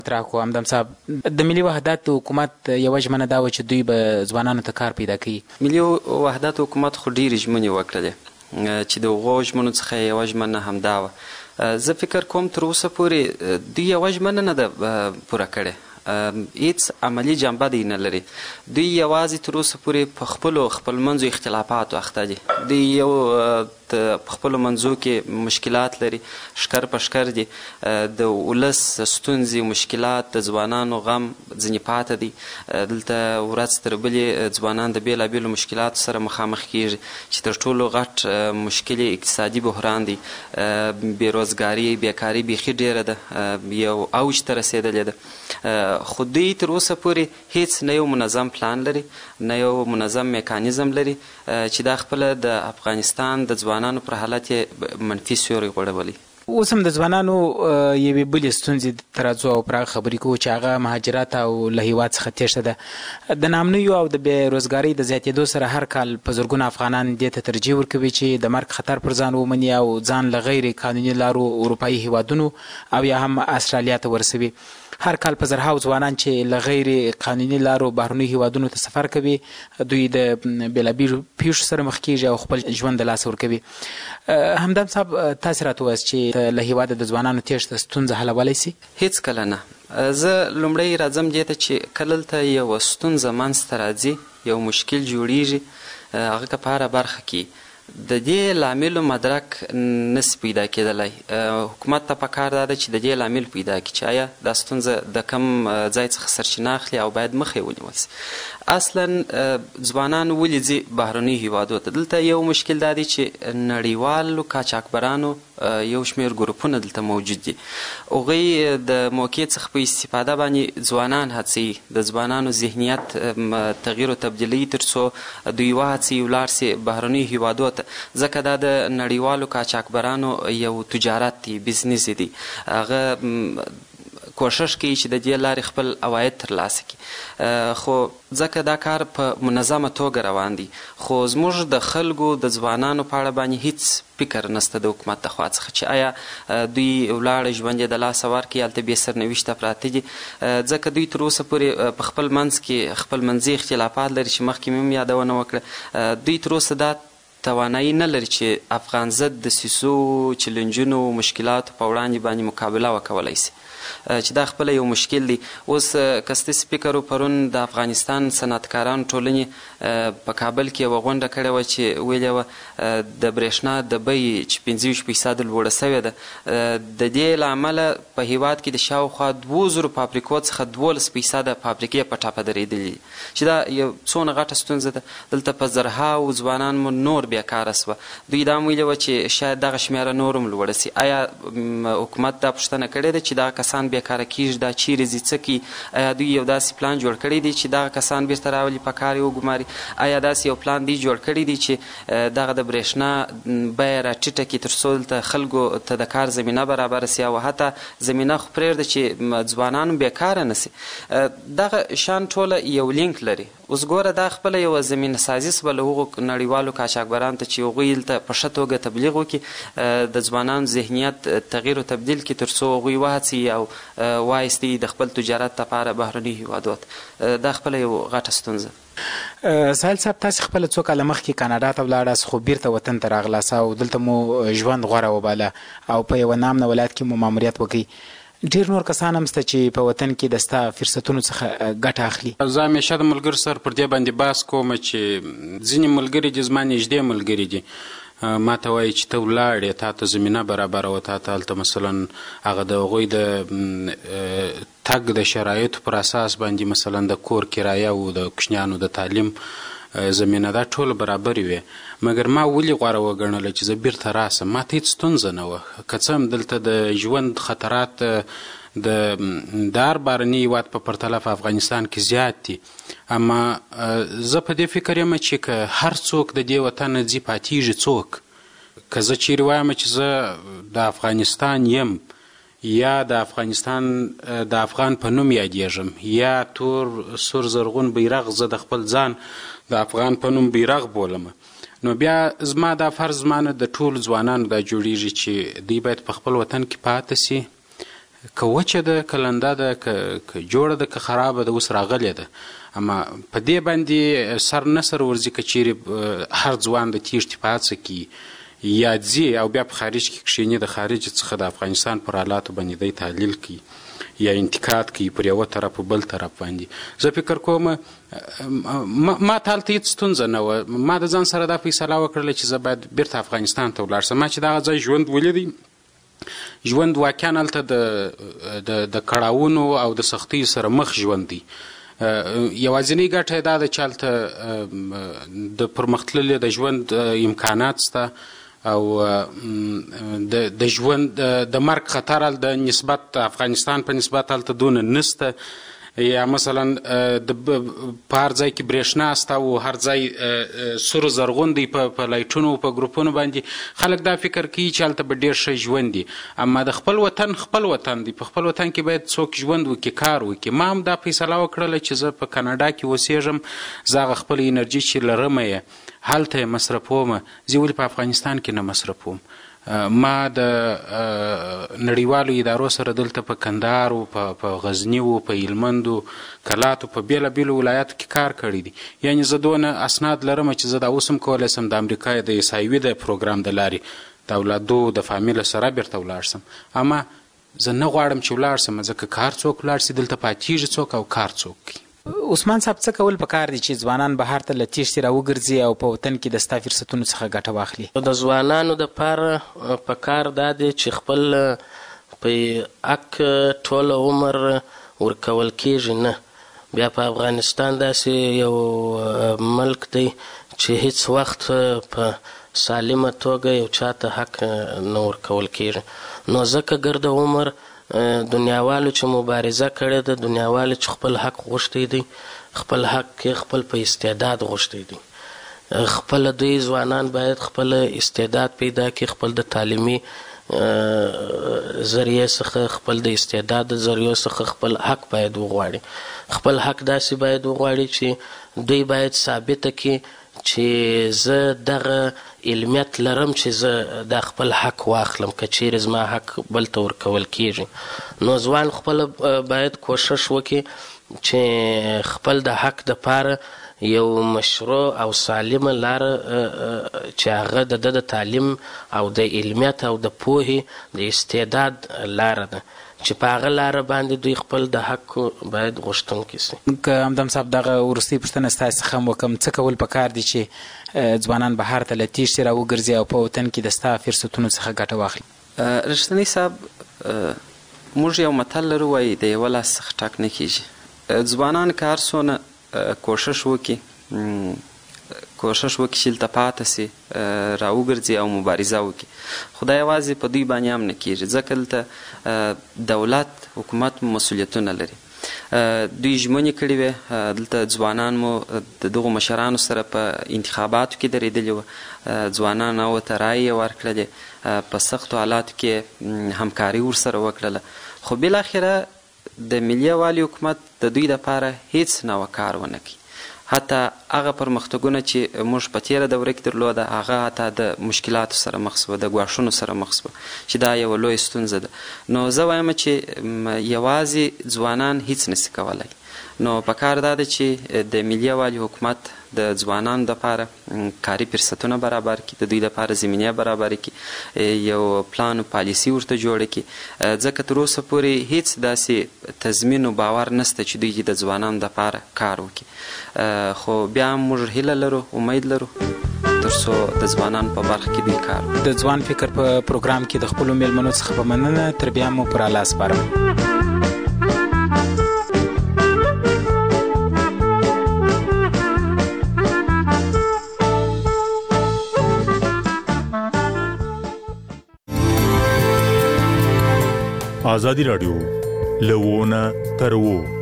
مطرح کړو. همدم صاحب، د ملي وحدت حکومت یوه ژمنه دا وه چې دوی به ځوانانو ته کار پیدا کوي. ملي وحدت حکومت خو ډېرې ژمنې وکړلې چې د هغو ژمنو څخه یوه ژمنه همدا وه. زه فکر کوم تر اوسه پورې دوی یوه ژمنه نه ده پوره کړې، هیڅ عملي جنبه دی نه لري. دوی یوازې تر اوسه پورې په خپل منځو اختلافاتو اخته دي. دوی یو په خپلو منځو کې مشکلات لري، شکر په شکر دي. د ولس ستونزې مشکلات د ځوانانو غم ځینې پاته دي. دلته ورځ تر بلې ځوانان د بېلابېلو مشکلاتو سره مخامخ کیږي چې تر ټولو غټ مشکل اقتصادي بحران دی. بېروزګاري، بیکاري بیخي ډېره ده، یو اوج ته رسېدلې ده. خو دوی تر اوسه پورې هیڅ نه یو منظم پلان لري، نه یو منظم میکانیزم لري چې دا خپله د افغانستان د ځوانانو پر حالت یې منفي سیوری غوړولی. اوس هم د ځوانانو یوې بلې ستونزې ته راځو او پر هغه خبرې کوو چې هغه مهاجرت او له هېواد څخه تېښته ده. د ناامنیو او د بېروزګارۍ د زیاتېدو سره هر کال په زرګونه افغانان دې ته ترجیح ورکوي چې د مرګ خطر پر ځان ومني او ځان له غیر قانوني لارو اروپایي هېوادونو او یا هم استرالیا ته ورسوي. هر کال په زرهاو ځوانان چې له غیر قانوني لارو بهرنیو هېوادونو ته سفر کوي، دوی د بېلابېلو پیښو سره مخ کېږي او خپل ژوند د لاسه ورکوي. همدم صاحب، تاسې راته ووایاست چې له هېواده د ځوانانو تېښته ستونزه حلولی سي؟ هیڅ کله نه. زه لومړی راځم دې ته چې کله دلته یوه ستونزه منځته راځي، یو مشکل جوړیږي، هغه که په هره برخه کې د دې لاملو مدرک نسي پیدا کېدلی. حکومت ته پکار دا ده چې د دې لامل پیدا کړي چې آیا دا ستونزه د کم ځای څخه سرچینه اخلي او باید مخه یې ونیول سي. اصلا ځوانان ولې ځي بهرنیو هېوادو ته؟ دلته یو مشکل دا دی چې نړیوالو قاچاقبرانو یو شمېر ګروپونه دلته موجود دي. هغوی د موقع څخه په استفاده باندې ځوانان هڅوي، د ځوانانو ذهنیت تغییر او تبدیلوي تر څو دوی وهڅوي ولاړ سي بهرنیو هېوادو ته، ځکه دا د نړیوالو قاچاقبرانو یو تجارت دی، بزنس دی. هغه کوشش کوي چې د دې لارې خپل عواید ترلاسه کړي، خو ځکه دا کار په منظمه توګه روان دی. خو زموږ د خلکو د ځوانانو په اړه باندې هیڅ فکر نسته د حکومت د خوا څخه چې آیا دوی ولاړ ژوند یې د لاسه ورکړي، هلته بې سرنوشته پراته دي. ځکه دوی تر اوسه پورې په خپل منځ کې خپل منځي اختلافات لري چې مخکې مې هم یادونه وکړه. دوی تر اوسه دا توانایي نه لري چې افغان ضد دسیسو، چلنجونو، مشکلاتو په وړاندې باندې مقابله وکولی سي، چې دا خپله یو مشکل دی. اوس که ستاسې فکر و، پرون د افغانستان صنعتکارانو ټولنې په کابل کې یوه غونډه کړې وه چې ویلې وه د برېښنا د بیې چې 25% لوړه سوې ده، د دې له امله په هېواد کې د شاوخوا 2000 فابریکو څخه 12% فابریکې په ټاپه درېدلي دي، چې دا یو څونه غټه ستونزه ده. دلته په زرهاو ځوانان مو نور بیکاره سوه. دوی دا هم ویلې وه چې شاید دغه شمېره نور هم لوړه سي. آیا حکومت دا پوښتنه کړې ده چې دغه کسان بیکاره کیږي، دا چیرې ځي، څه کوي؟ آیا دوی یو داسې پلان جوړ کړی دی چې دغه کسان بیرته راولي په کار یې وګماري؟ آیا داسې یو پلان دی جوړ کړی دی چې دغه د برېښنا بیه راټیټه کړي تر څو دلته خلکو ته د کار زمینه برابره سي او حتی زمینه خو پرېږده چې ځوانان بیکاره نه سي؟ دغه شان ټوله یو لینک لري. اوس ګوره دا خپله یوه زمینه سازي سوه له هغو نړیوالو قاچاقبرانو ته چې هغوی دلته په ښه توګه تبلیغ وکړي، د ځوانانو ذهنیت تغییر و تبدیل کړي تر څو هغوی وهڅوي او وایستي د خپل تجارت لپاره بهرنیو هېوادو ته. دا خپله یو غټه ستونزه. سهیل صاحب، تاسې خپله څو کاله مخکې کاناډا ته ولاړاست، خو بیرته وطن ته راغلاست او دلته مو ژوند غوره وباله او په یوه نامنه ولایت کې مو ماموریت وکړئ. ډېر نور کسان هم شته چې په وطن کې د ستا فرصتونو څخه ګټه اخلي. زه همیشه د ملګرو سره پر دې باندې بحث کوم چې ځینې ملګري دي زما نږدې ملګري دي، ما ته وایي چې ته ولاړې، تا ته زمینه برابره وه، تا ته هلته مثلا هغه د هغوی د تګ د شرایطو پر اساس باندې مثلا د کور کرایه و، د کوچنیانو د تعلیم زمینه، دا ټول برابرې وې. مګر ما ولې غوره وګڼله چې زه بیرته راسم؟ ما ته هېڅ ستونزه نه وه، که څه هم دلته د ژوند خطرات د هر بهرني هېواد په پرتله په افغانستان کې زیات دي، اما زه په دې فکر یم چې که هر څوک د دې وطنه ځي پاتېږي څوک. که زه چیرې وایم چې زه د افغانستان یم، یا د افغانستان د افغان په نوم یادېږم، یا تور سور زرغون بیرغ زه د خپل ځان د افغان په نوم بیرغ بولم، نو بیا زما دا فرض زما نه د ټولو ځوانانو دا جوړیږي چې دوی باید په خپل وطن کې پاته سي، که وچه ده که لنده ده که جوړه ده که خرابه ده اوس راغلې ده. اما په دې باندې سر نه سر ورځي که چیرې هر ځوان د تیښتې په هڅه کې یا ځي او بیا په خارج کې کښېني د خارج څخه د افغانستان پر حالاتو باندې دی تحلیل کوي یا انتقاد کوي پر یوه طرف و بل طرف باندې. زه فکر کوم ما ته هلته هېڅ ستونزه نه وه. ما د ځان سره دا فیصله وکړله چې زه باید بیرته افغانستان ته ولاړ شم. ما چې دغه ځای ژوند ولیدی، ژوند واقعا هلته د کړاوونو او د سختیو سره مخ ژوند دی. یوازینۍ ګټه یې دا ده چې هلته د پرمختللي د ژوند امکانات شته او د ژوند د مرګ خطر د نسبت افغانستان په نسبت هلته دونه نسته. یا مثلا په هر ځای کې برېښنا شته او هر ځای سور زرغون دی په لایټونو په ګروپونو باندې. خلک دا فکر کوي چې هلته به ډېر ښه ژوند دی. اما د خپل وطن خپل وطن دی، په خپل وطن کې باید څوک ژوند وکړي، کار وکړي. ما هم دا فیصله وکړله چې زه په کاناډا کې اوسېږم، زه هغه خپل انرژي چې لرمه یې هلته یې مصرفوم، زه ولې په افغانستان کې نه مصرفوم. ما د نړیوالو ادارو سره دلته په کندهار و په غزني و په هلمند و کلات و په بېلابېلو ولایاتو کې کار کړی دی. یعنې زه دونه اسناد لرم چې زه دا اوس هم کولی شم د امریکا د عیسایوي د پروګرام د لارې د اولادو د فامیل سره بیرته ولاړ شم. اما زه نه غواړم چې ولاړ شم، ځکه کار څوک ولاړ شي دلته پاتېږي څوک او کار څوک کوي. عثمان صاحب څه کول پکار دي چې ځوانان بهر ته له تیښتې راوګرځي او په وطن کې د ستا فرصتونو څخه ګټه واخلي؟ د ځوانانو دپاره پکار دا دی چې خپل په حق ټوله عمر ورکول کېږي نه. بیا په افغانستان داسې یو ملک دی چې هیڅ وخت په سالمه توګه یو چاته حق نه ورکول کېږي. نو ځکه ګرد عمر دنیاوالو چې مبارزه کړې ده، دنیاوالو چې خپل حق غوښتی دی، خپل حق کې خپل په استعداد غوښتی دی. خپل دوی ځوانان باید خپل استعداد پیدا کړي، خپل د تعلیمي ذریعې څخه، خپل د استعداد د ذریعو څخه خپل حق باید وغواړي. خپل حق داسې باید وغواړي چې دوی باید ثابته کړي چې زه دغه علمیت لرم چې زه د خپل حق واخلم که چیرې زما حق بل ته ورکول کېږي. نو ځوان خپل باید کوشش وکړي چې خپل د حق دپاره یو مشروع او سالمه لاره چې هغه د تعلیم او د علمیت او د پوهې د استعداد لاره ده، چې په هغه لاره باندې دوی خپل د حق باید غوښتونکي سي. که همدم صاحب دغه وروستۍ پوښتنه ستاسې څخه هم وکړم، څه کول پکار دي چې ځوانان بهر ته له تیښتې راوګرځي او په وطن کې د ستا فرصتونو څخه ګټه واخلي؟ رښتینی صاحب، موږ یو متل لرو وایي د یوه لاس څخه ټک نه کېږي. ځوانان که هر څونه کوشش وکړي چې دلته پاته سي، راوګرځي او مبارزه وکړي، خو دا یوازې په دوی باندې هم نه کېږي، ځکه دلته دولت حکومت مسؤلیتونه لري. دوی ژمنې کړې وې، دلته ځوانان مو د دغو مشرانو سره په انتخاباتو کې درېدلي وه، ځوانانو ورته رایې یې ورکړلې، په سختو حالاتو کې همکاري ورسره وکړله، خو بالاخره د ملي یووالي حکومت د دوی دپاره هیڅ نوه کار ونه کوي. حتی هغه پرمختګونه چې موږ په تېره دوره کې درلوده، هغه حتی د مشکلاتو سره مخ سوه، د ګواښونو سره مخ سوه، چې دا یوه لویه ستونزه ده. نو زه وایم چې یوازې ځوانان هیڅ نسي کولی. نو پکار دا ده چې د ملي یووالي حکومت د ځوانانو دپاره کاري فرصتونه برابر کړي، د دوی دپاره زمینه برابر کړي، یو پلان و پالیسي ورته جوړه کړي، ځکه تر اوسه پورې هیڅ داسې تضمین و باور نسته چې دوی د ځوانانو دپاره کار وکړي. خو بیا هم موږ هیله لرو، امید لرو تر څو د ځوانانو په برخه کې دوی کار وکړي. د ځوان فکر په پروګرام کې د خپلو میلمنو څخه په مننه، تر بیا مو پر الله سپارم. آزادی رادیو له ونه تر وو